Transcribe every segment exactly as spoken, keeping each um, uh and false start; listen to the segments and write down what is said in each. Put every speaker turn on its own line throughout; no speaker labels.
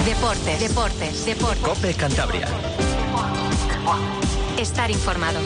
Deportes, deportes, deportes.
COPE Cantabria.
Estar informado.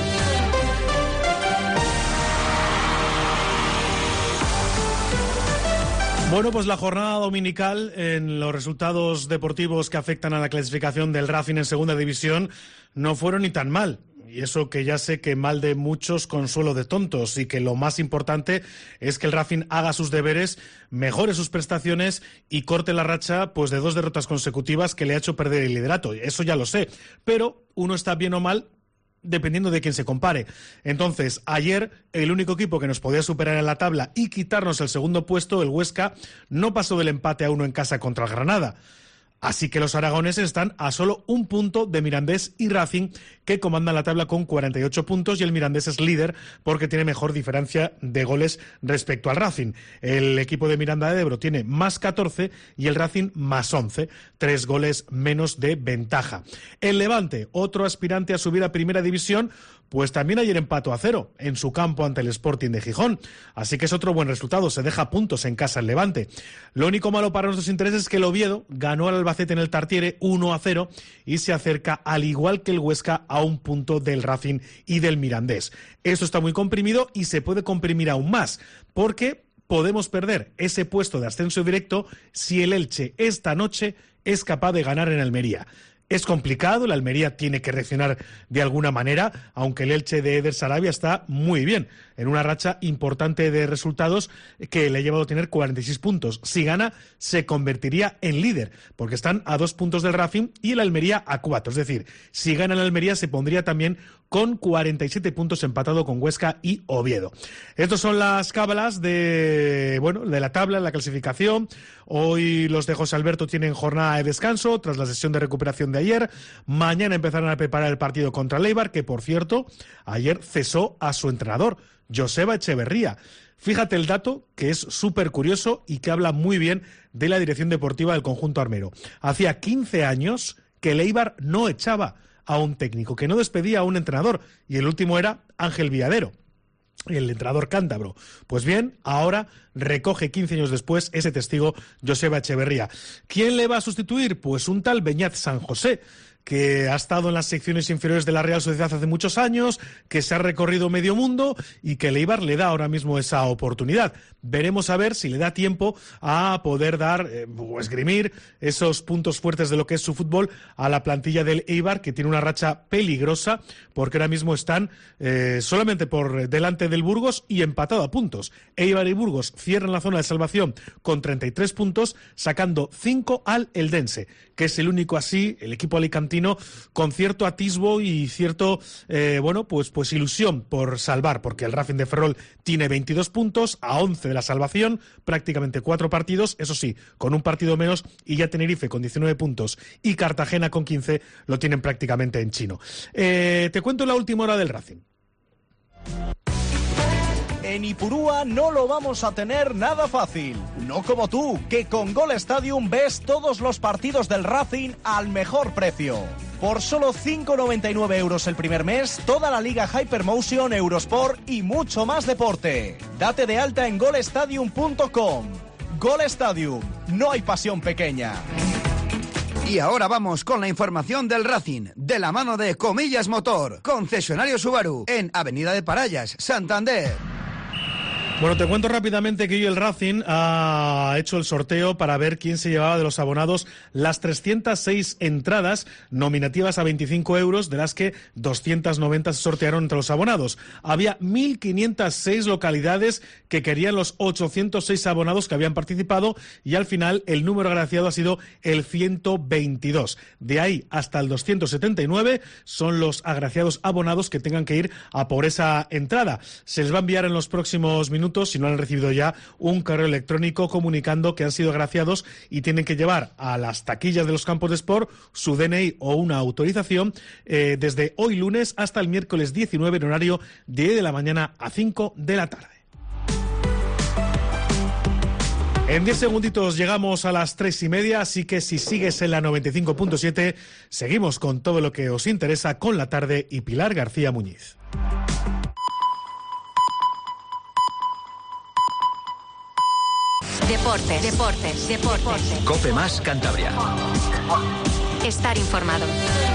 Bueno, pues la jornada dominical en los resultados deportivos que afectan a la clasificación del Racing en segunda división no fueron ni tan mal. Y eso que ya sé que mal de muchos, consuelo de tontos, y que lo más importante es que el Racing haga sus deberes, mejore sus prestaciones y corte la racha pues de dos derrotas consecutivas que le ha hecho perder el liderato. Eso ya lo sé, pero uno está bien o mal dependiendo de quién se compare. Entonces, ayer el único equipo que nos podía superar en la tabla y quitarnos el segundo puesto, el Huesca, no pasó del empate a uno en casa contra el Granada. Así que los aragoneses están a solo un punto de Mirandés y Racing, que comandan la tabla con cuarenta y ocho puntos, y el Mirandés es líder porque tiene mejor diferencia de goles respecto al Racing. El equipo de Miranda de Ebro tiene más catorce y el Racing más once, tres goles menos de ventaja. El Levante, otro aspirante a subir a primera división, pues también ayer empató a cero en su campo ante el Sporting de Gijón. Así que es otro buen resultado, se deja puntos en casa el Levante. Lo único malo para nuestros intereses es que el Oviedo ganó al Albacete en el Tartiere uno a cero y se acerca, al igual que el Huesca, a un punto del Racing y del Mirandés. Esto está muy comprimido y se puede comprimir aún más, porque podemos perder ese puesto de ascenso directo si el Elche esta noche es capaz de ganar en Almería. Es complicado, la Almería tiene que reaccionar de alguna manera, aunque el Elche de Eder Sarabia está muy bien, en una racha importante de resultados que le ha llevado a tener cuarenta y seis puntos. Si gana, se convertiría en líder, porque están a dos puntos del Racing y el Almería a cuatro. Es decir, si gana el Almería, se pondría también con cuarenta y siete puntos, empatado con Huesca y Oviedo. Estas son las cábalas de, bueno, de la tabla, la clasificación. Hoy los de José Alberto tienen jornada de descanso tras la sesión de recuperación de ayer. Mañana empezarán a preparar el partido contra el Eibar, que por cierto, ayer cesó a su entrenador, Joseba Echeverría. Fíjate el dato, que es súper curioso y que habla muy bien de la dirección deportiva del conjunto armero. Hacía quince años que el Eibar no echaba a un técnico, que no despedía a un entrenador, y el último era Ángel Viadero, el entrenador cántabro. Pues bien, ahora recoge quince años después ese testigo, Joseba Echeverría. ¿Quién le va a sustituir? Pues un tal Beñat San José, que ha estado en las secciones inferiores de la Real Sociedad hace muchos años, que se ha recorrido medio mundo y que el Eibar le da ahora mismo esa oportunidad. Veremos a ver si le da tiempo a poder dar eh, o esgrimir esos puntos fuertes de lo que es su fútbol a la plantilla del Eibar, que tiene una racha peligrosa, porque ahora mismo están eh, solamente por delante del Burgos y empatado a puntos. Eibar y Burgos cierran la zona de salvación con treinta y tres puntos, sacando cinco al Eldense, que es el único así, el equipo alicantino, con cierto atisbo y cierto, eh, bueno, pues, pues ilusión por salvar, porque el Racing de Ferrol tiene veintidós puntos, a once de la salvación, prácticamente cuatro partidos, eso sí, con un partido menos, y ya Tenerife con diecinueve puntos y Cartagena con quince lo tienen prácticamente en chino. Eh, te cuento la última hora del Racing.
En Ipurúa no lo vamos a tener nada fácil. No como tú, que con Gol Stadium ves todos los partidos del Racing al mejor precio. Por solo cinco noventa y nueve euros el primer mes, toda la Liga Hypermotion, Eurosport y mucho más deporte. Date de alta en gol stadium punto com. Gol Stadium, no hay pasión pequeña.
Y ahora vamos con la información del Racing, de la mano de Comillas Motor, concesionario Subaru, en Avenida de Parallas, Santander.
Bueno, te cuento rápidamente que hoy el Racing ha hecho el sorteo para ver quién se llevaba de los abonados las trescientas seis entradas nominativas a veinticinco euros, de las que doscientas noventa se sortearon entre los abonados. Había mil quinientas seis localidades que querían los ochocientos seis abonados que habían participado, y al final el número agraciado ha sido el ciento veintidós. De ahí hasta el doscientos setenta y nueve son los agraciados abonados que tengan que ir a por esa entrada. Se les va a enviar en los próximos minutos, si no han recibido ya, un correo electrónico comunicando que han sido agraciados, y tienen que llevar a las taquillas de los campos de sport su D N I o una autorización eh, desde hoy lunes hasta el miércoles diecinueve, en horario de diez de la mañana a cinco de la tarde. En diez segunditos llegamos a las tres y media, así que si sigues en la noventa y cinco punto siete, seguimos con todo lo que os interesa con La Tarde y Pilar García Muñiz.
Deportes, deportes, deportes.
COPE más Cantabria.
Estar informado.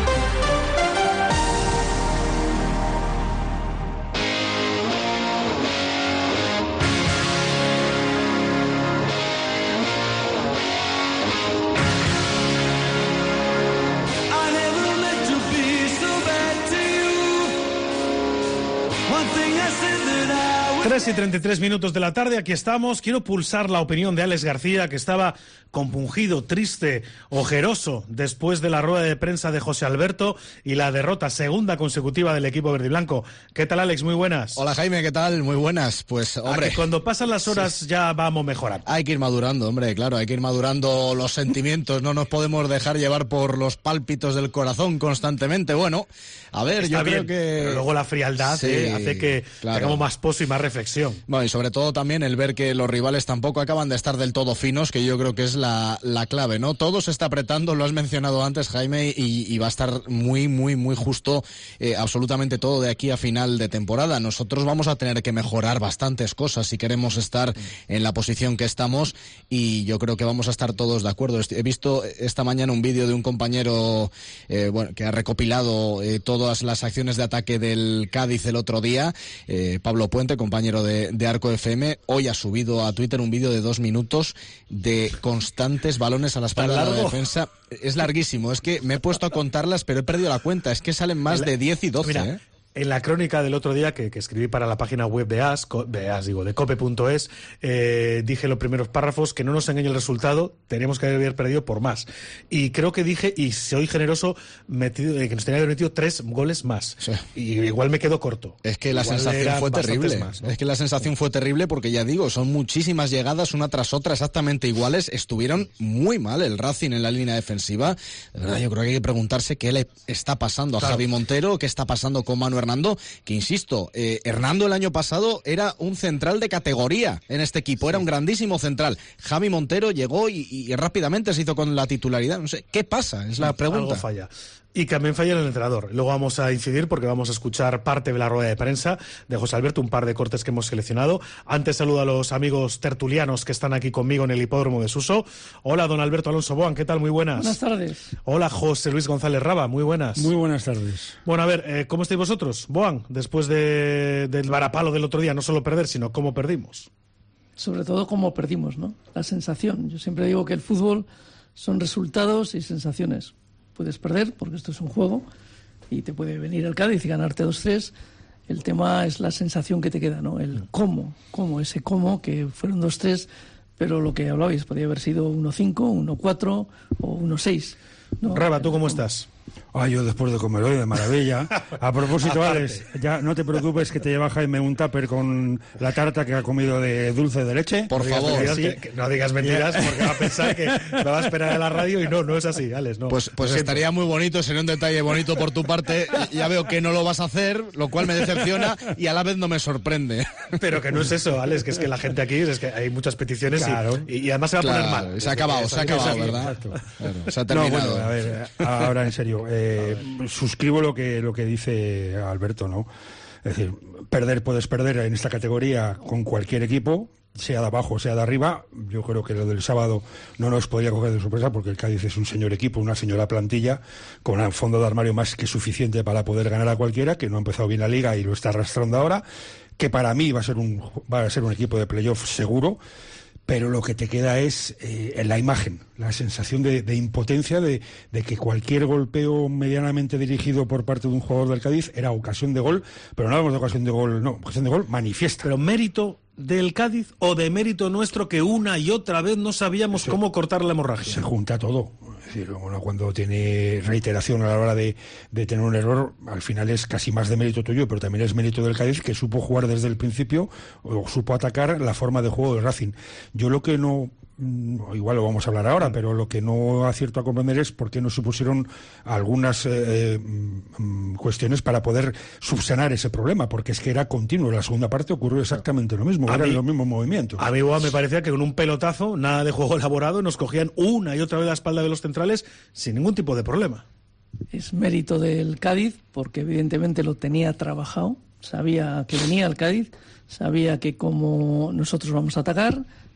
tres y treinta y tres minutos de la tarde, aquí estamos. Quiero pulsar la opinión de Alex García, que estaba compungido, triste, ojeroso después de la rueda de prensa de José Alberto y la derrota segunda consecutiva del equipo verde y blanco. ¿Qué tal, Alex? Muy buenas.
Hola, Jaime, ¿qué tal? Muy buenas. Pues, hombre,
a que cuando pasan las horas
sí.
ya vamos mejorando.
Hay que ir madurando, hombre, claro, hay que ir madurando los sentimientos, no nos podemos dejar llevar por los pálpitos del corazón constantemente. Bueno, a ver,
Está
yo
bien,
creo que...
pero luego la frialdad
sí,
eh, hace que
claro.
tengamos más pozo y más reflexión.
Bueno, y sobre todo también el ver que los rivales tampoco acaban de estar del todo finos, que yo creo que es la, la clave, ¿no? Todo se está apretando, lo has mencionado antes, Jaime, y, y va a estar muy, muy, muy justo eh, absolutamente todo de aquí a final de temporada. Nosotros vamos a tener que mejorar bastantes cosas si queremos estar en la posición que estamos, y yo creo que vamos a estar todos de acuerdo. He visto esta mañana un vídeo de un compañero eh, bueno, que ha recopilado eh, todas las acciones de ataque del Cádiz el otro día, eh, Pablo Puente, compañero de, de Arco F M, hoy ha subido a Twitter un vídeo de dos minutos de constantes balones a la espalda de la defensa. Es larguísimo, es que me he puesto a contarlas, pero he perdido la cuenta, es que salen más de diez y doce.
Mira,
¿eh?
En la crónica del otro día que, que escribí para la página web de AS, de AS digo, de cope punto es, eh, dije los primeros párrafos, que no nos engañe el resultado, tenemos que haber perdido por más. Y creo que dije, y soy generoso, metido, que nos tenía que haber metido tres goles más. Sí. Y igual me quedo corto.
Es que la
igual
sensación fue terrible. Más, ¿no? Es que la sensación fue terrible porque, ya digo, son muchísimas llegadas una tras otra exactamente iguales. Estuvieron muy mal el Racing en la línea defensiva. De verdad, yo creo que hay que preguntarse qué le está pasando a claro. Javi Montero, qué está pasando con Manu Hernando, que insisto, eh, Hernando el año pasado era un central de categoría en este equipo, sí. Era un grandísimo central. Javi Montero llegó y, y rápidamente se hizo con la titularidad. No sé, ¿qué pasa? Es la pregunta.
Algo falla. Y también falla el entrenador. Luego vamos a incidir porque vamos a escuchar parte de la rueda de prensa de José Alberto, un par de cortes que hemos seleccionado. Antes saludo a los amigos tertulianos que están aquí conmigo en el hipódromo de Suso. Hola, don Alberto Alonso Boan, ¿qué tal? Muy buenas.
Buenas tardes.
Hola, José Luis González Raba, muy buenas.
Muy buenas tardes.
Bueno, a ver, eh, ¿cómo estáis vosotros, Boan? Después de, del varapalo del otro día, no solo perder, sino cómo perdimos.
Sobre todo cómo perdimos, ¿no? La sensación. Yo siempre digo que el fútbol son resultados y sensaciones. Puedes perder, porque esto es un juego, y te puede venir el Cádiz y ganarte dos tres. El tema es la sensación que te queda, ¿no? El cómo, cómo, ese cómo, que fueron dos tres, pero lo que hablabais, podría haber sido uno cinco, uno cuatro o uno seis, ¿no?
Raba, ¿tú cómo estás?
Ah, yo después de comer hoy de maravilla. A propósito, Alex, ya no te preocupes que te lleva Jaime un tupper con la tarta que ha comido de dulce de leche.
Por
no
favor.
Digas mentiras, que, que no digas mentiras porque va a pensar que me va a esperar en la radio y no, no es así, Alex. No.
Pues, pues estaría muy bonito, sería un detalle bonito por tu parte. Ya veo que no lo vas a hacer, lo cual me decepciona y a la vez no me sorprende.
Pero que no es eso, Alex, que es que la gente aquí, es que hay muchas peticiones claro. y, y además se va
claro,
a poner mal.
Se ha acabado, se ha acabado, ¿verdad? Claro, se ha terminado.
No, bueno, a ver, ahora en serio, eh, suscribo lo que lo que dice Alberto, ¿no? Es decir, perder puedes perder en esta categoría con cualquier equipo, sea de abajo, sea de arriba. Yo creo que lo del sábado no nos podría coger de sorpresa porque el Cádiz es un señor equipo, una señora plantilla con un fondo de armario más que suficiente para poder ganar a cualquiera, que no ha empezado bien la liga y lo está arrastrando ahora, que para mí va a ser un va a ser un equipo de playoff seguro. Pero lo que te queda es eh, la imagen, la sensación de, de impotencia de, de que cualquier golpeo medianamente dirigido por parte de un jugador del Cádiz era ocasión de gol, pero no hablamos de ocasión de gol, no, ocasión de gol manifiesta.
Pero mérito del Cádiz o de mérito nuestro que una y otra vez no sabíamos se, cómo cortar la hemorragia.
Se junta todo. Es decir, bueno, cuando tiene reiteración a la hora de, de tener un error, al final es casi más de mérito tuyo, pero también es mérito del Cádiz, que supo jugar desde el principio o supo atacar la forma de juego del Racing. Yo lo que no... igual lo vamos a hablar ahora, pero lo que no acierto a comprender es por qué no supusieron algunas eh, mm, cuestiones para poder subsanar ese problema, porque es que era continuo. En la segunda parte ocurrió exactamente lo mismo, eran los mismos movimientos.
A mí igual me parecía que con un pelotazo, nada de juego elaborado, nos cogían una y otra vez la espalda de los centrales sin ningún tipo de problema.
Es mérito del Cádiz, porque evidentemente lo tenía trabajado, sabía que venía el Cádiz, sabía que como nosotros vamos a atacar,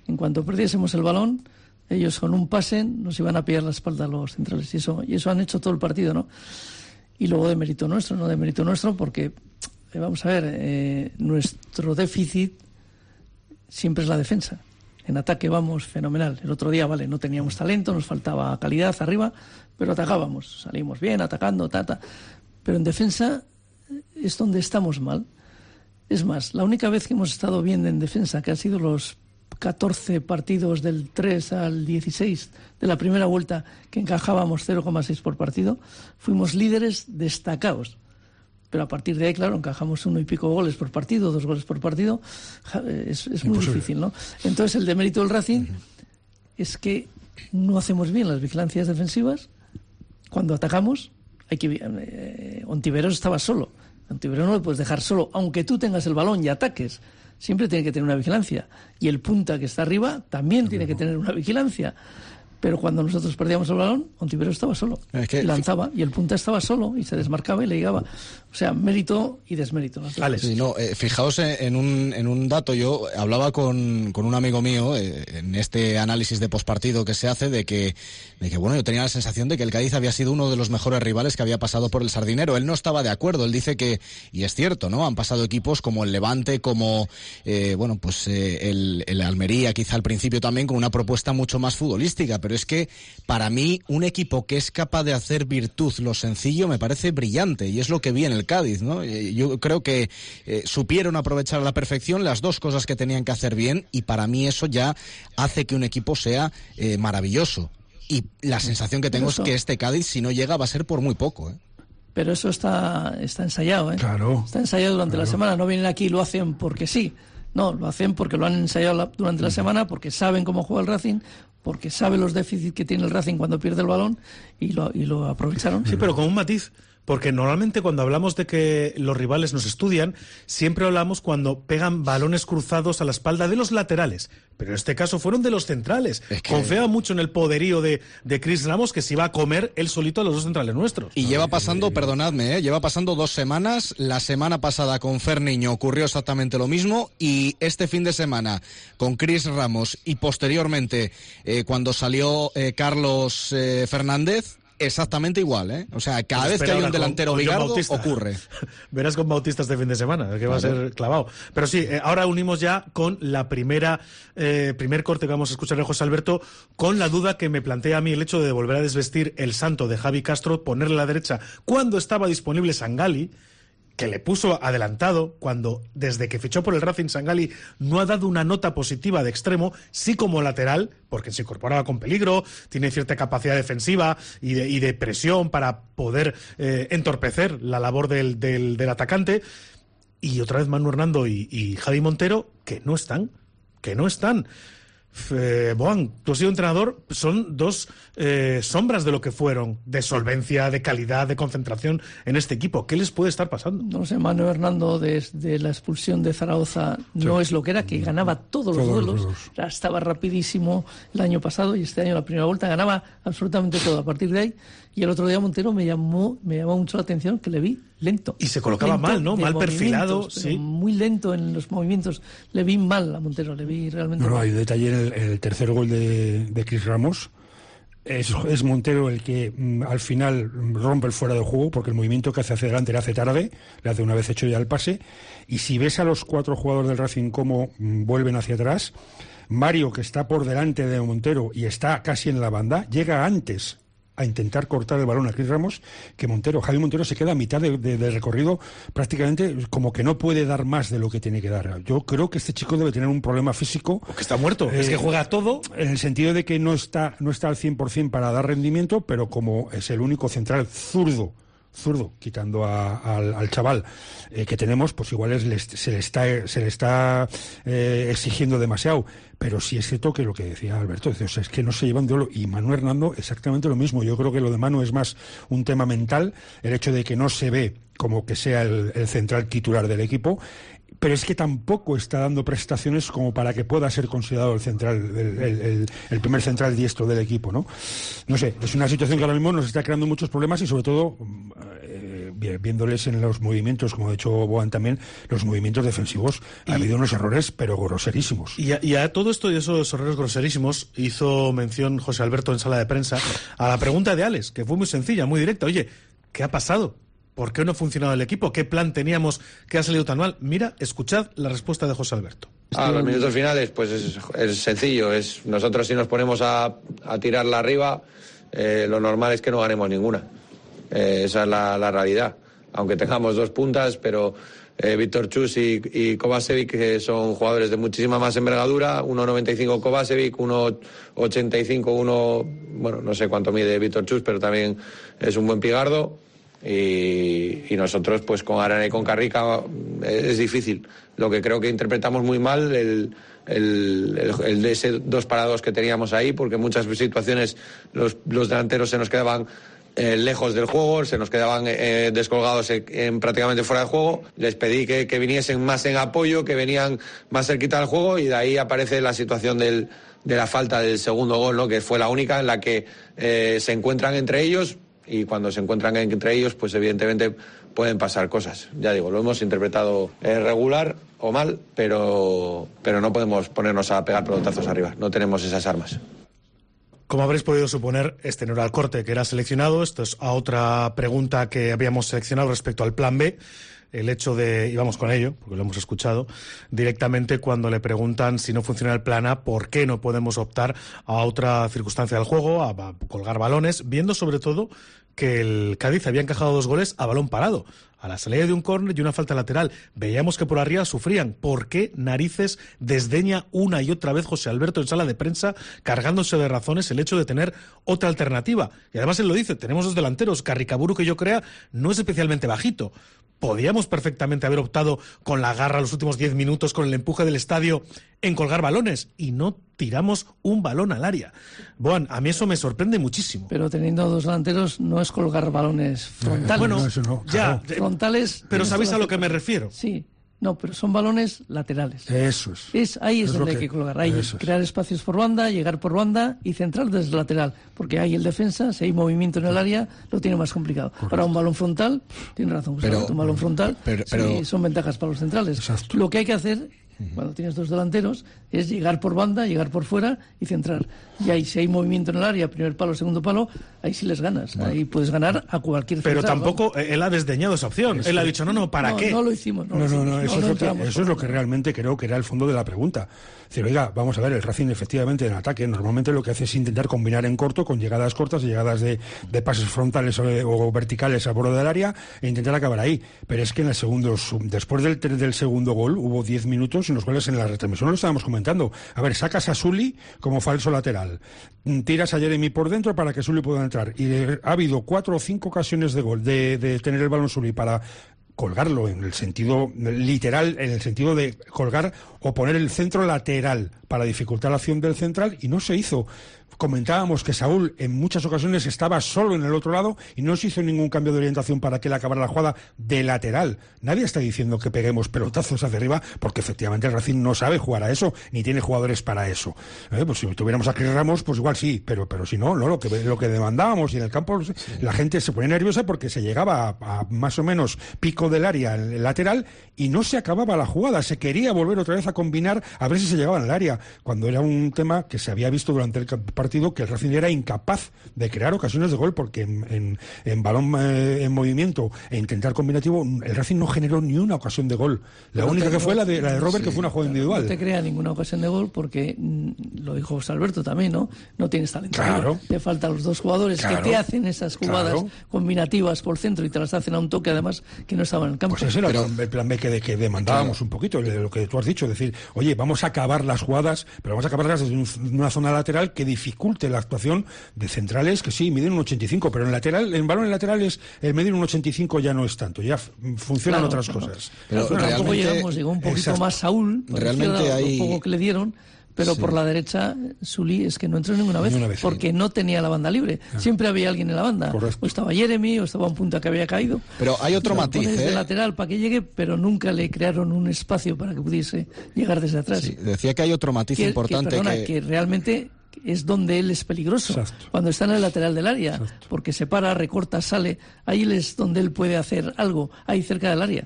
En cuanto perdiésemos el balón, ellos con un pase nos iban a pillar la espalda a los centrales. Y eso, y eso han hecho todo el partido, ¿no? Y luego de mérito nuestro, no de mérito nuestro, porque, eh, vamos a ver, eh, nuestro déficit siempre es la defensa. En ataque vamos fenomenal. El otro día, vale, no teníamos talento, nos faltaba calidad arriba, pero atacábamos. Salimos bien, atacando, tata. Pero en defensa es donde estamos mal. Es más, la única vez que hemos estado bien en defensa, que han sido los catorce partidos del tres al dieciséis de la primera vuelta, que encajábamos cero coma seis por partido, fuimos líderes destacados. Pero a partir de ahí, claro, encajamos uno y pico goles por partido, dos goles por partido, es, es muy difícil, ¿no? Entonces, el demérito del Racing es que no hacemos bien las vigilancias defensivas. Cuando atacamos, hay que eh, Ontiveros estaba solo. Ontiveros no lo puedes dejar solo, aunque tú tengas el balón y ataques. Siempre tiene que tener una vigilancia. Y el punta que está arriba también tiene que tener una vigilancia. Pero cuando nosotros perdíamos el balón, Ontiveros estaba solo. Es que, y lanzaba, y el punta estaba solo, y se desmarcaba y le llegaba. O sea, mérito y desmérito.
Vale, sí, no, eh, fijaos en un, en un dato. Yo hablaba con, con un amigo mío eh, en este análisis de pospartido que se hace, de que, de que, bueno, yo tenía la sensación de que el Cádiz había sido uno de los mejores rivales que había pasado por el Sardinero. Él no estaba de acuerdo. Él dice que, y es cierto, ¿no? Han pasado equipos como el Levante, como, eh, bueno, pues eh, el, el Almería, quizá al principio también, con una propuesta mucho más futbolística. Pero es que para mí un equipo que es capaz de hacer virtud lo sencillo me parece brillante, y es lo que vi en el Cádiz, ¿no? Yo creo que eh, supieron aprovechar a la perfección las dos cosas que tenían que hacer bien, y para mí eso ya hace que un equipo sea eh, maravilloso. Y la sensación que tengo es que este Cádiz, si no llega, va a ser por muy poco, ¿eh?
Pero eso está, está ensayado, ¿eh?
Claro.
Está ensayado durante
claro.
la semana. No vienen aquí y lo hacen porque sí. No, lo hacen porque lo han ensayado la, durante la semana, porque saben cómo juega el Racing, porque saben los déficits que tiene el Racing cuando pierde el balón, y lo, y lo aprovecharon.
Sí, pero con un matiz. Porque normalmente cuando hablamos de que los rivales nos estudian, siempre hablamos cuando pegan balones cruzados a la espalda de los laterales. Pero en este caso fueron de los centrales. Es que... Confía mucho en el poderío de, de Chris Ramos, que se iba a comer él solito a los dos centrales nuestros.
Y lleva pasando, perdonadme, ¿eh? lleva pasando dos semanas. La semana pasada con Fer Niño ocurrió exactamente lo mismo. Y este fin de semana con Chris Ramos y posteriormente eh, cuando salió eh, Carlos eh, Fernández... Exactamente igual, ¿eh? O sea, cada vez que hay un delantero bigardo, ocurre.
Verás con Bautista este fin de semana, que va a ser clavado. Pero sí, eh, ahora unimos ya con la primera eh, primer corte que vamos a escuchar de José Alberto, con la duda que me plantea a mí el hecho de volver a desvestir el santo de Javi Castro, ponerle a la derecha cuando estaba disponible Sangali, que le puso adelantado cuando, desde que fichó por el Racing, Sangali no ha dado una nota positiva de extremo, sí como lateral, porque se incorporaba con peligro, tiene cierta capacidad defensiva y de, y de presión para poder eh, entorpecer la labor del, del, del atacante. Y otra vez Manu Hernando y, y Javi Montero, que no están, que no están. Eh, Boan, tú has sido entrenador, son dos eh, sombras de lo que fueron, de solvencia, de calidad, de concentración en este equipo. ¿Qué les puede estar pasando?
No sé, Manu Hernando, desde la expulsión de Zaragoza, sí. no es lo que era, que ganaba todos los
todos
duelos, los estaba rapidísimo el año pasado, y este año la primera vuelta ganaba absolutamente todo. A partir de ahí, y el otro día Montero me llamó, me llamó mucho la atención que le vi lento.
Y se colocaba
lento
mal, ¿no? Mal perfilado, sí.
Muy lento en los movimientos. Le vi mal a Montero, le vi realmente
no,
mal.
No, hay un detalle en el, en el tercer gol de, de Chris Ramos. Es, es Montero el que mm, al final rompe el fuera de juego, porque el movimiento que hace hacia adelante le hace tarde, le hace una vez hecho ya el pase. Y si ves a los cuatro jugadores del Racing cómo mm, vuelven hacia atrás, Mario, que está por delante de Montero y está casi en la banda, llega antes a intentar cortar el balón a Chris Ramos que Montero. Javi Montero se queda a mitad de, de, de recorrido, prácticamente como que no puede dar más de lo que tiene que dar. Yo creo que este chico debe tener un problema físico.
O que está muerto, eh, es que juega todo.
En el sentido de que no está, no está al cien por ciento para dar rendimiento, pero como es el único central zurdo, zurdo, quitando a, a, al, al chaval eh, que tenemos, pues igual es, les, se le está, se le está eh, exigiendo demasiado. Pero sí es cierto que lo que decía Alberto, o sea, es que no se llevan duelo. Y Manu Hernando, exactamente lo mismo. Yo creo que lo de Manu es más un tema mental, el hecho de que no se ve como que sea el, el central titular del equipo, pero es que tampoco está dando prestaciones como para que pueda ser considerado el central, el, el, el, el primer central diestro del equipo, ¿no? No sé, es una situación que ahora mismo nos está creando muchos problemas y sobre todo eh, viéndoles en los movimientos, como ha dicho Boan también, los movimientos defensivos, y, ha habido unos errores, pero groserísimos.
Y a, y a todo esto y esos errores groserísimos hizo mención José Alberto en sala de prensa a la pregunta de Alex, que fue muy sencilla, muy directa. Oye, ¿qué ha pasado? ¿Por qué no ha funcionado el equipo? ¿Qué plan teníamos que ha salido tan mal? Mira, escuchad la respuesta de José Alberto.
A los minutos finales, pues es, es sencillo. Es nosotros si nos ponemos a, a tirarla arriba, eh, lo normal es que no ganemos ninguna. Eh, esa es la, la realidad. Aunque tengamos dos puntas, pero eh, Víctor Chus y, y Kovacevic, que son jugadores de muchísima más envergadura. uno noventa y cinco Kovacevic, uno ochenta y cinco, uno... Bueno, no sé cuánto mide Víctor Chus, pero también es un buen pigardo. Y, y nosotros pues con Arana y con Carrica es, es difícil. Lo que creo que interpretamos muy mal el, el, el, el de ese dos para dos que teníamos ahí, porque en muchas situaciones los, los delanteros se nos quedaban eh, lejos del juego, se nos quedaban eh, descolgados en, en prácticamente fuera de juego. Les pedí que, que viniesen más en apoyo, que venían más cerquita del juego, y de ahí aparece la situación del, de la falta del segundo gol, ¿no? Que fue la única en la que eh, se encuentran entre ellos. Y cuando se encuentran entre ellos, pues evidentemente pueden pasar cosas. Ya digo, lo hemos interpretado eh, regular o mal, pero, pero no podemos ponernos a pegar pelotazos arriba. No tenemos esas armas.
Como habréis podido suponer, este no era el corte que era seleccionado. Esto es a otra pregunta que habíamos seleccionado respecto al plan B. El hecho de, y vamos con ello, porque lo hemos escuchado, directamente cuando le preguntan si no funciona el plan A, ¿por qué no podemos optar a otra circunstancia del juego, a, a colgar balones, viendo sobre todo que el Cádiz había encajado dos goles a balón parado, a la salida de un córner y una falta lateral? Veíamos que por arriba sufrían. ¿Por qué narices desdeña una y otra vez José Alberto en sala de prensa, cargándose de razones el hecho de tener otra alternativa? Y además él lo dice, tenemos dos delanteros, Carricaburu, que yo crea no es especialmente bajito. Podíamos perfectamente haber optado con la garra los últimos diez minutos, con el empuje del estadio, en colgar balones, y no tiramos un balón al área. Boan, a mí eso me sorprende muchísimo.
Pero teniendo dos delanteros no es colgar balones frontales.
Bueno,
no, eso no,
ya,
claro.
Frontales.
Pero ¿sabéis a lo que me refiero?
Sí. No, pero son balones laterales.
Eso es.
es ahí es,
es
donde
que,
hay que colgar. Ahí
es.
crear espacios por banda, llegar por banda y centrar desde el lateral. Porque ahí el defensa, si hay movimiento en el área, lo tiene más complicado. Correcto. Para un balón frontal, tiene razón, pero, un balón frontal
pero, pero,
sí, son ventajas para los centrales.
Exacto.
Lo que hay que hacer, cuando tienes dos delanteros, es llegar por banda, llegar por fuera y centrar. Y ahí, si hay movimiento en el área, primer palo, segundo palo, ahí sí les ganas. Bueno. Ahí puedes ganar a cualquier
Pero
central,
tampoco,
¿no?
Él ha desdeñado esa opción.
Eso.
Él ha dicho, no, no, ¿para
no,
qué?
No lo hicimos. No,
No,
lo
no, no,
hicimos.
eso,
no,
es, lo que, eso es lo que realmente creo que era el fondo de la pregunta. Es decir, oiga, vamos a ver, el Racing efectivamente en ataque normalmente lo que hace es intentar combinar en corto con llegadas cortas y llegadas de, de pases frontales o, o verticales al borde del área e intentar acabar ahí. Pero es que en el segundo, después del, del segundo gol hubo diez minutos en los cuales en la retransmisión lo estábamos comentando. A ver, sacas a Sully como falso lateral, tiras a Jeremy por dentro para que Sully pueda entrar, y ha habido cuatro o cinco ocasiones de gol de, de tener el balón Sully para colgarlo en el sentido literal, en el sentido de colgar o poner el centro lateral para dificultar la acción del central, y no se hizo. Comentábamos que Saúl en muchas ocasiones estaba solo en el otro lado y no se hizo ningún cambio de orientación para que él acabara la jugada de lateral. Nadie está diciendo que peguemos pelotazos hacia arriba, porque efectivamente el Racing no sabe jugar a eso, ni tiene jugadores para eso. ¿Eh? Pues si tuviéramos a Cris Ramos, pues igual sí, pero pero si no, no lo que lo que demandábamos, y en el campo sí. La gente se ponía nerviosa porque se llegaba a, a más o menos pico del área en el lateral y no se acababa la jugada, se quería volver otra vez a combinar a ver si se llegaba en el área, cuando era un tema que se había visto durante el partido, que el Racing era incapaz de crear ocasiones de gol, porque en, en, en balón eh, en movimiento e intentar combinativo el Racing no generó ni una ocasión de gol. La
Pero
única
te,
que fue la de, la de Robert, sí, que fue una jugada individual.
No te crea ninguna ocasión de gol porque, lo dijo José Alberto también, ¿no? No tienes talento.
Claro.
Te faltan los dos jugadores claro, que te hacen esas jugadas claro. combinativas por centro y te las hacen a un toque, además, que no estaban en el campo.
Pues ese era pero, el plan B que, que demandábamos claro. un poquito, lo que tú has dicho, decir, oye, vamos a acabar las jugadas, pero vamos a acabarlas desde un, una zona lateral que dificulte la actuación de centrales, que sí, miden un ochenta y cinco, pero en lateral, en balones laterales, el medir un ochenta y cinco ya no es tanto, ya funcionan claro, otras claro. cosas.
Pero bueno, tampoco llegamos, llegó un poquito exacto. más Saúl,
realmente
izquierda,
hay...
un poco que le dieron, pero sí. por la derecha, Sully es que no entró ninguna vez, vez porque sí. no tenía la banda libre. Ah. Siempre había alguien en la banda. Correcto. O estaba Jeremy, o estaba un punta que había caído.
Pero hay otro matiz, ¿eh?
De lateral para que llegue, pero nunca le crearon un espacio para que pudiese llegar desde atrás.
Sí, decía que hay otro matiz
que,
importante.
Que, perdona,
que...
que realmente es donde él es peligroso.
Exacto.
Cuando está en el lateral del área,
Exacto.
porque se para, recorta, sale, ahí es donde él puede hacer algo, ahí cerca del área.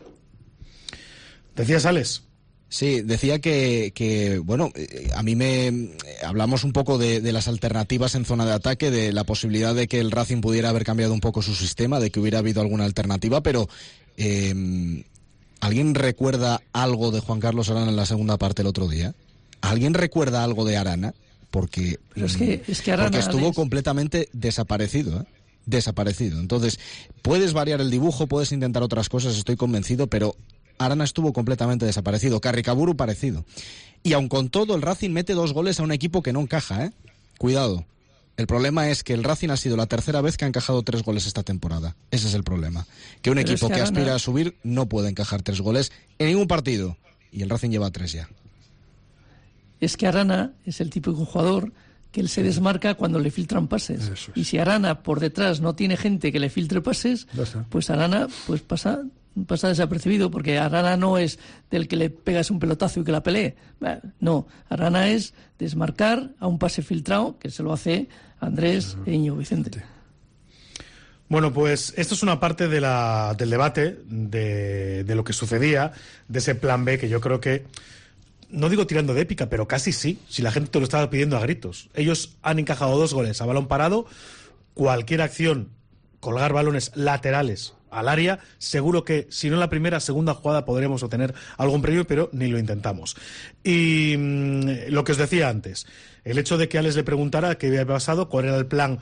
Decías, Alex.
Sí, decía que, que bueno, eh, a mí me eh, hablamos un poco de, de las alternativas en zona de ataque, de la posibilidad de que el Racing pudiera haber cambiado un poco su sistema, de que hubiera habido alguna alternativa, pero eh, ¿alguien recuerda algo de Juan Carlos Arana en la segunda parte el otro día? ¿Alguien recuerda algo de Arana? Porque,
Pero es que, es que Arana,
porque estuvo
Alex,
completamente desaparecido, ¿eh? Desaparecido. Entonces, puedes variar el dibujo, puedes intentar otras cosas, estoy convencido, pero Arana estuvo completamente desaparecido. Carricaburu parecido. Y aun con todo, el Racing mete dos goles a un equipo que no encaja, ¿eh? Cuidado. El problema es que el Racing ha sido la tercera vez que ha encajado tres goles esta temporada. Ese es el problema. Que un
Pero
equipo
es que
que
Arana...
aspira a subir no puede encajar tres goles en ningún partido. Y el Racing lleva tres ya.
Es que Arana es el típico jugador que él se desmarca cuando le filtran pases.
Eso es.
Y si Arana por detrás no tiene gente que le filtre pases, pues Arana pues pasa... pasa desapercibido, porque Arana no es del que le pegas un pelotazo y que la pelee. No, Arana es desmarcar a un pase filtrado, que se lo hace Andrés e Íñigo Vicente.
Bueno, pues esto es una parte de la, del debate de, de lo que sucedía, de ese plan B, que yo creo que, no digo tirando de épica, pero casi sí, si la gente te lo estaba pidiendo a gritos. Ellos han encajado dos goles a balón parado, cualquier acción, colgar balones laterales al área, seguro que si no en la primera, segunda jugada podremos obtener algún premio, pero ni lo intentamos. Y mmm, lo que os decía antes, el hecho de que Alex le preguntara qué había pasado, cuál era el plan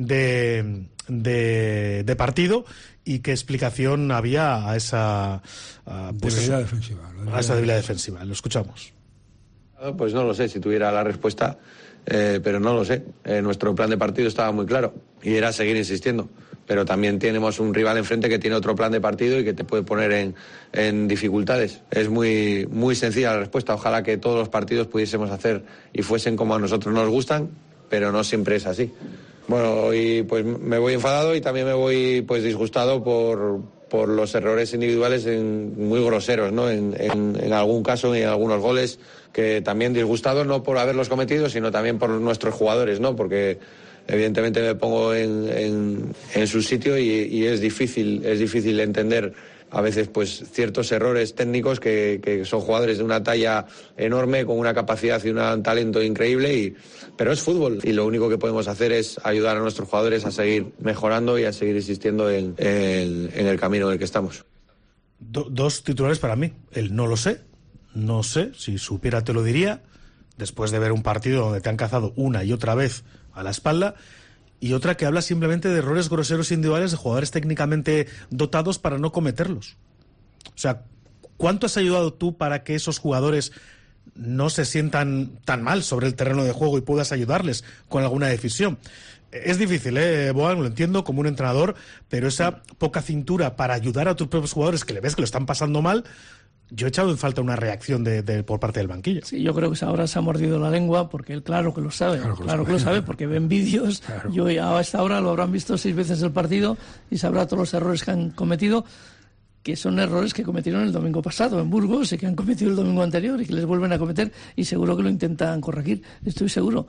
de, de, de partido y qué explicación había a esa a, pues
debilidad
eso,
defensiva,
a esa debilidad defensiva. Lo escuchamos.
Pues no lo sé, si tuviera la respuesta, eh, pero no lo sé. Eh, nuestro plan de partido estaba muy claro y era seguir insistiendo. Pero también tenemos un rival enfrente que tiene otro plan de partido y que te puede poner en, en dificultades. Es muy, muy sencilla la respuesta. Ojalá que todos los partidos pudiésemos hacer y fuesen como a nosotros nos gustan, pero no siempre es así. Bueno, hoy pues me voy enfadado y también me voy pues disgustado por, por los errores individuales en, muy groseros, ¿no? En, en, en algún caso y en algunos goles, que también disgustado no por haberlos cometido, sino también por nuestros jugadores, ¿no? Porque evidentemente me pongo en, en, en su sitio y, y es difícil, es difícil entender a veces pues ciertos errores técnicos que, que son jugadores de una talla enorme, con una capacidad y un talento increíble, y, pero es fútbol y lo único que podemos hacer es ayudar a nuestros jugadores a seguir mejorando y a seguir insistiendo en, en, en el camino en el que estamos.
Do, dos titulares para mí. El no lo sé, no sé, si supiera te lo diría, después de ver un partido donde te han cazado una y otra vez a la espalda, y otra que habla simplemente de errores groseros individuales de jugadores técnicamente dotados para no cometerlos. O sea, ¿cuánto has ayudado tú para que esos jugadores no se sientan tan mal sobre el terreno de juego y puedas ayudarles con alguna decisión? Es difícil, ¿eh, Boan? Lo entiendo como un entrenador, pero esa poca cintura para ayudar a tus propios jugadores que le ves que lo están pasando mal, yo he echado en falta una reacción de, de, por parte del banquillo.
Sí, yo creo que ahora se ha mordido la lengua, porque él claro que lo sabe, claro que, claro lo, que lo sabe, porque ven vídeos, claro. Yo a esta hora lo habrán visto seis veces el partido y sabrá todos los errores que han cometido, que son errores que cometieron el domingo pasado en Burgos y que han cometido el domingo anterior y que les vuelven a cometer, y seguro que lo intentan corregir, estoy seguro.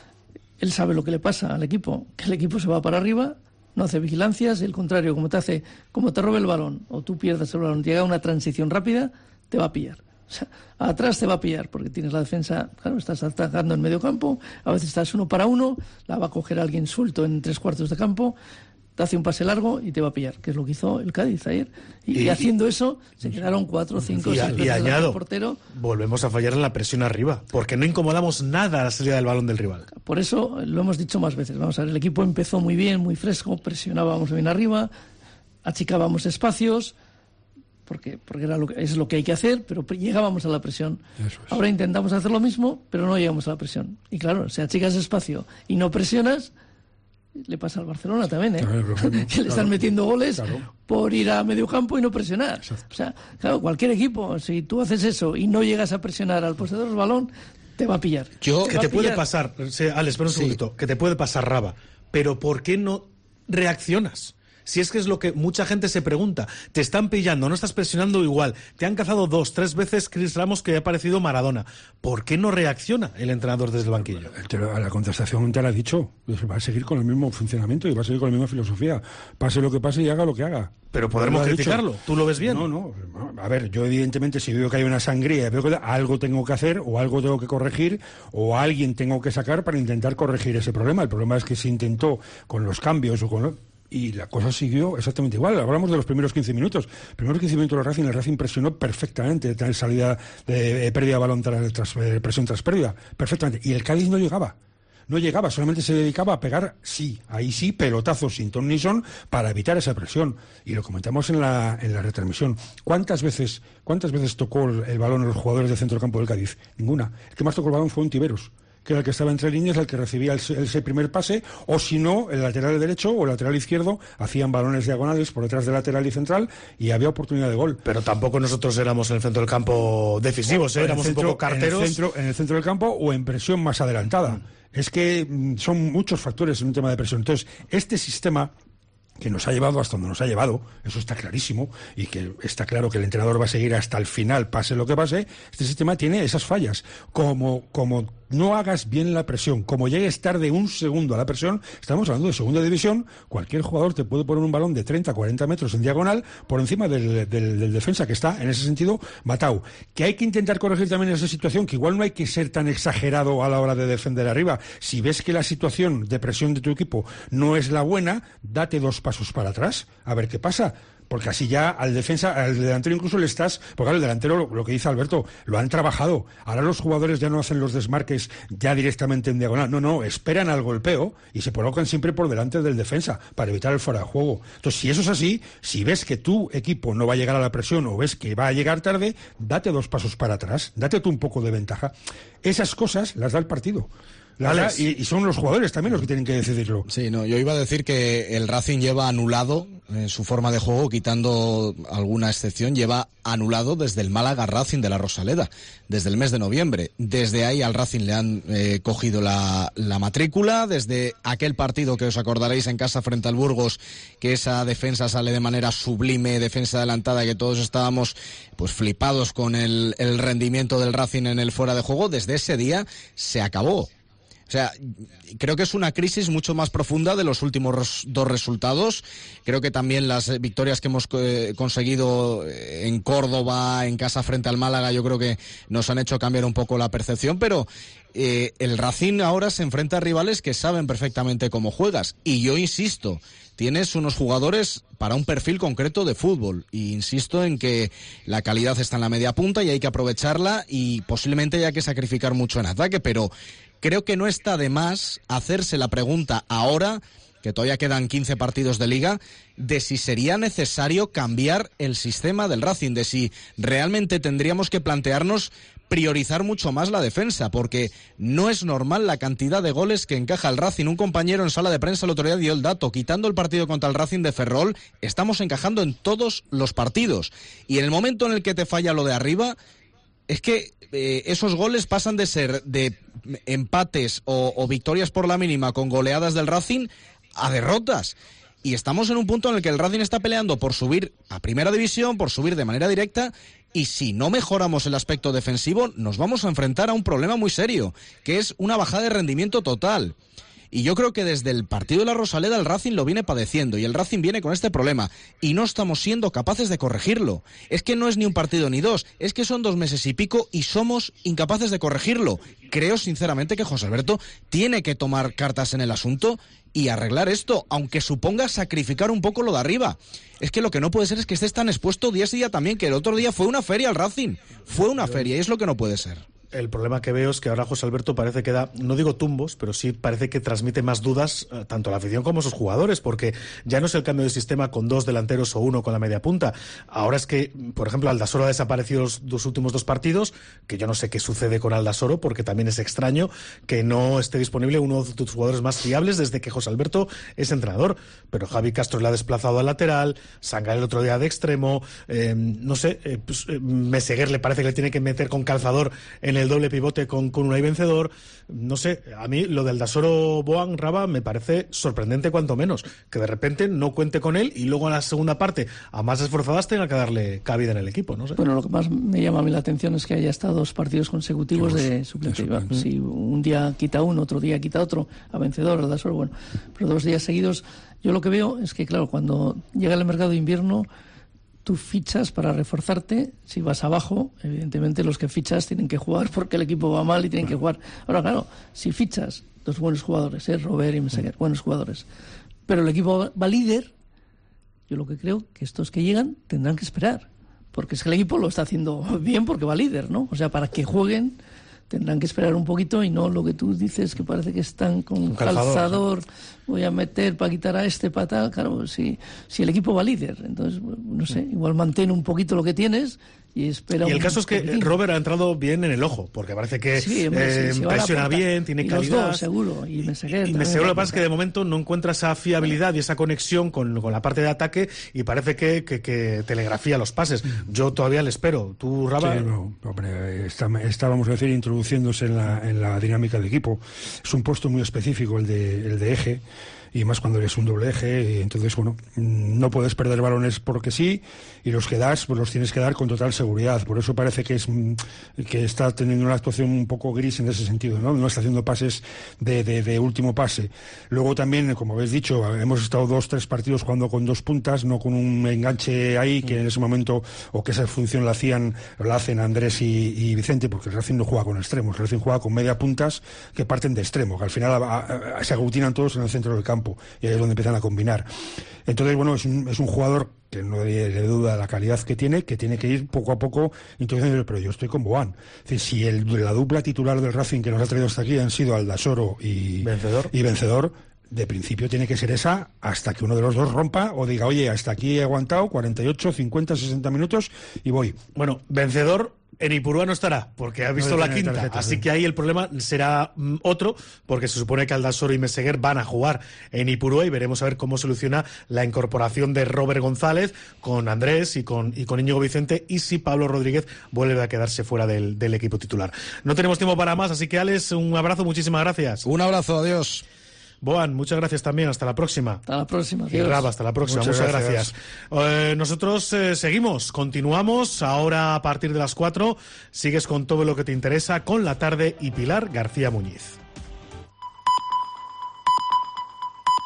Él sabe lo que le pasa al equipo, que el equipo se va para arriba, no hace vigilancias, y el contrario, como te hace, como te robe el balón o tú pierdas el balón, llega una transición rápida, te va a pillar. O sea, atrás te va a pillar porque tienes la defensa, claro, estás atacando en medio campo, a veces estás uno para uno, la va a coger alguien suelto en tres cuartos de campo, te hace un pase largo y te va a pillar, que es lo que hizo el Cádiz ayer. Y, y, y haciendo eso, se quedaron cuatro, cinco,
y,
seis
y añado,
portero.
Volvemos a fallar en la presión arriba, porque no incomodamos nada a la salida del balón del rival.
Por eso lo hemos dicho más veces. Vamos a ver, el equipo empezó muy bien, muy fresco, presionábamos bien arriba, achicábamos espacios, porque, porque era lo que, es lo que hay que hacer, pero llegábamos a la presión. Es. Ahora intentamos hacer lo mismo, pero no llegamos a la presión. Y claro, si achicas espacio y no presionas, le pasa al Barcelona también, ¿eh? Claro, claro, que le están claro, metiendo goles claro. por ir a medio campo y no presionar. Exacto. O sea, claro, cualquier equipo, si tú haces eso y no llegas a presionar al poseedor del balón, te va a pillar.
Yo,
te
que te pillar. puede pasar, sí, Alex, espera un sí. segundito, que te puede pasar, Raba, pero ¿por qué no reaccionas? Si es que es lo que mucha gente se pregunta. Te están pillando, no estás presionando igual. Te han cazado dos, tres veces Chris Ramos, que ha parecido Maradona. ¿Por qué no reacciona el entrenador desde el banquillo?
A la contestación te lo ha dicho. Va a seguir con el mismo funcionamiento y va a seguir con la misma filosofía. Pase lo que pase y haga lo que haga.
Pero podremos criticarlo. ¿Tú lo ves bien?
No, no. A ver, yo evidentemente si veo que hay una sangría, veo que algo tengo que hacer o algo tengo que corregir o a alguien tengo que sacar para intentar corregir ese problema. El problema es que se intentó con los cambios o con... y la cosa siguió exactamente igual. Hablamos de los primeros quince minutos. Los primeros quince minutos del Racing, el Racing presionó perfectamente, tener salida de eh, pérdida de balón tras, tras eh, presión tras pérdida, perfectamente. Y el Cádiz no llegaba. No llegaba, solamente se dedicaba a pegar, sí, ahí sí, pelotazos sin ton ni son para evitar esa presión. Y lo comentamos en la, en la retransmisión. ¿Cuántas veces, cuántas veces tocó el, el balón a los jugadores del centro del campo del Cádiz? Ninguna. El que más tocó el balón fue un Tiberos, que era el que estaba entre líneas, el que recibía el, el, ese primer pase, o si no, el lateral derecho o el lateral izquierdo hacían balones diagonales por detrás del lateral y central y había oportunidad de gol.
Pero tampoco nosotros éramos en el centro del campo decisivos, ¿eh? Éramos centro, un poco carteros.
En el, centro, en el centro del campo o en presión más adelantada. Mm. Es que mm, son muchos factores en un tema de presión. Entonces, este sistema que nos ha llevado hasta donde nos ha llevado, eso está clarísimo, y que está claro que el entrenador va a seguir hasta el final, pase lo que pase, este sistema tiene esas fallas. Como, como no hagas bien la presión, como llegues tarde un segundo a la presión, estamos hablando de segunda división, cualquier jugador te puede poner un balón de treinta a cuarenta metros en diagonal por encima del, del, del defensa, que está, en ese sentido, matado. Que hay que intentar corregir también esa situación, que igual no hay que ser tan exagerado a la hora de defender arriba. Si ves que la situación de presión de tu equipo no es la buena, date dos pasos para atrás, a ver qué pasa. Porque así ya al defensa, al delantero incluso le estás... Porque claro, el delantero, lo, lo que dice Alberto, lo han trabajado. Ahora los jugadores ya no hacen los desmarques ya directamente en diagonal. No, no, esperan al golpeo y se colocan siempre por delante del defensa para evitar el fuera de juego. Entonces, si eso es así, si ves que tu equipo no va a llegar a la presión o ves que va a llegar tarde, date dos pasos para atrás, date tú un poco de ventaja. Esas cosas las da el partido. La, y, y son los jugadores también los que tienen que decidirlo.
Sí, no, yo iba a decir que el Racing lleva anulado en su forma de juego, quitando alguna excepción, lleva anulado desde el Málaga Racing de la Rosaleda, desde el mes de noviembre. Desde ahí al Racing le han eh, cogido la, la matrícula, desde aquel partido que os acordaréis en casa frente al Burgos, que esa defensa sale de manera sublime, defensa adelantada, que todos estábamos pues flipados con el, el rendimiento del Racing en el fuera de juego. Desde ese día se acabó. O sea, creo que es una crisis mucho más profunda de los últimos res, dos resultados. Creo que también las victorias que hemos eh, conseguido en Córdoba, en casa frente al Málaga, yo creo que nos han hecho cambiar un poco la percepción, pero eh, el Racing ahora se enfrenta a rivales que saben perfectamente cómo juegas. Y yo insisto, tienes unos jugadores para un perfil concreto de fútbol. Y insisto en que la calidad está en la media punta y hay que aprovecharla y posiblemente haya que sacrificar mucho en ataque, pero... creo que no está de más hacerse la pregunta ahora, que todavía quedan quince partidos de liga, de si sería necesario cambiar el sistema del Racing, de si realmente tendríamos que plantearnos priorizar mucho más la defensa, porque no es normal la cantidad de goles que encaja el Racing. Un compañero en sala de prensa el otro día dio el dato, quitando el partido contra el Racing de Ferrol, estamos encajando en todos los partidos. Y en el momento en el que te falla lo de arriba, es que eh, esos goles pasan de ser de empates o, o victorias por la mínima con goleadas del Racing a derrotas. Y estamos en un punto en el que el Racing está peleando por subir a primera división, por subir de manera directa, y si no mejoramos el aspecto defensivo, nos vamos a enfrentar a un problema muy serio, que es una bajada de rendimiento total. Y yo creo que desde el partido de la Rosaleda el Racing lo viene padeciendo y el Racing viene con este problema y no estamos siendo capaces de corregirlo. Es que no es ni un partido ni dos, es que son dos meses y pico y somos incapaces de corregirlo. Creo sinceramente que José Alberto tiene que tomar cartas en el asunto y arreglar esto, aunque suponga sacrificar un poco lo de arriba. Es que lo que no puede ser es que estés tan expuesto día a día también, que el otro día fue una feria al Racing. Fue una feria y es lo que no puede ser.
El problema que veo es que ahora José Alberto parece que da, no digo tumbos, pero sí parece que transmite más dudas eh, tanto a la afición como a sus jugadores, porque ya no es el cambio de sistema con dos delanteros o uno con la media punta. Ahora es que, por ejemplo, Aldasoro ha desaparecido los dos últimos dos partidos, que yo no sé qué sucede con Aldasoro, porque también es extraño que no esté disponible uno de tus jugadores más fiables desde que José Alberto es entrenador. Pero Javi Castro le ha desplazado al lateral, Sangal el otro día de extremo, eh, no sé, eh, pues, eh, Meseguer le parece que le tiene que meter con calzador en el el doble pivote con, con Unai Vencedor. No sé, a mí lo del Dasoro Boan Raba me parece sorprendente cuanto menos, que de repente no cuente con él y luego en la segunda parte, a más esforzadas, tenga que darle cabida en el equipo, no sé.
Bueno, lo que más me llama a mí la atención es que haya estado dos partidos consecutivos de suplente.
suplente.
Si un día quita uno, otro día quita otro, a Vencedor, al Dasoro, bueno, pero dos días seguidos, yo lo que veo es que, claro, cuando llega el mercado de invierno, tú fichas para reforzarte. Si vas abajo, evidentemente los que fichas tienen que jugar porque el equipo va mal y tienen que jugar. Ahora, claro, si fichas dos buenos jugadores, ¿eh? Robert y Meseguer, buenos jugadores, pero el equipo va líder, yo lo que creo que estos que llegan tendrán que esperar, porque es que el equipo lo está haciendo bien porque va líder, ¿no? O sea, para que jueguen tendrán que esperar un poquito y no lo que tú dices, que parece que están con un calzador, calzador voy a meter para quitar a este, para tal. Claro, si, si el equipo va líder, entonces, no sé, igual mantén un poquito lo que tienes y espera.
Y el
un
caso es que
poquitín.
Robert ha entrado bien en el ojo, porque parece que
sí, hombre,
eh,
sí,
presiona bien, tiene
y
calidad.
Los dos, seguro. Y Meseguer.
Y, y Meseguer, lo que pasa es que de momento no encuentra esa fiabilidad y esa conexión con, con la parte de ataque y parece que, que, que telegrafía los pases. Yo todavía le espero. ¿Tú, Raba?
Sí, no, hombre, está, está, vamos a decir, introduciéndose en la, en la dinámica de equipo. Es un puesto muy específico el de, el de eje, y más cuando eres un doble eje, y entonces, bueno, no puedes perder balones porque sí, y los que das, pues los tienes que dar con total seguridad. Por eso parece que es que está teniendo una actuación un poco gris en ese sentido, ¿no? No está haciendo pases de, de, de último pase. Luego también, como habéis dicho, hemos estado dos, tres partidos jugando con dos puntas, no con un enganche ahí, que en ese momento, o que esa función la hacían, la hacen Andrés y, y Vicente, porque el Racing no juega con extremos, el Racing juega con media puntas que parten de extremo, que al final a, a, se aglutinan todos en el centro del campo. Y ahí es donde empiezan a combinar. Entonces, bueno, es un, es un jugador que no le duda la calidad que tiene, que tiene que ir poco a poco introduciendo, pero yo estoy con Boan. Es decir, si el, la dupla titular del Racing que nos ha traído hasta aquí han sido Aldasoro y
Vencedor,
y Vencedor, de principio tiene que ser esa hasta que uno de los dos rompa o diga, oye, hasta aquí he aguantado cuarenta y ocho, cincuenta, sesenta minutos y voy.
Bueno, Vencedor en Ipurúa no estará, porque ha visto
no
la
tarjeta,
quinta,
tarjeta,
así
sí.
que ahí el problema será mm, otro, porque se supone que Aldasoro y Meseguer van a jugar en Ipurúa y veremos a ver cómo soluciona la incorporación de Robert González con Andrés y con, y con Íñigo Vicente, y si Pablo Rodríguez vuelve a quedarse fuera del, del equipo titular. No tenemos tiempo para más, así que Alex, un abrazo, muchísimas gracias.
Un abrazo, adiós.
Boan, muchas gracias también, hasta la próxima.
Hasta la próxima.
Y Raba, hasta la próxima, muchas, muchas gracias. gracias. Eh, nosotros eh, seguimos, continuamos, ahora a partir de las cuatro, sigues con todo lo que te interesa con La Tarde y Pilar García Muñiz.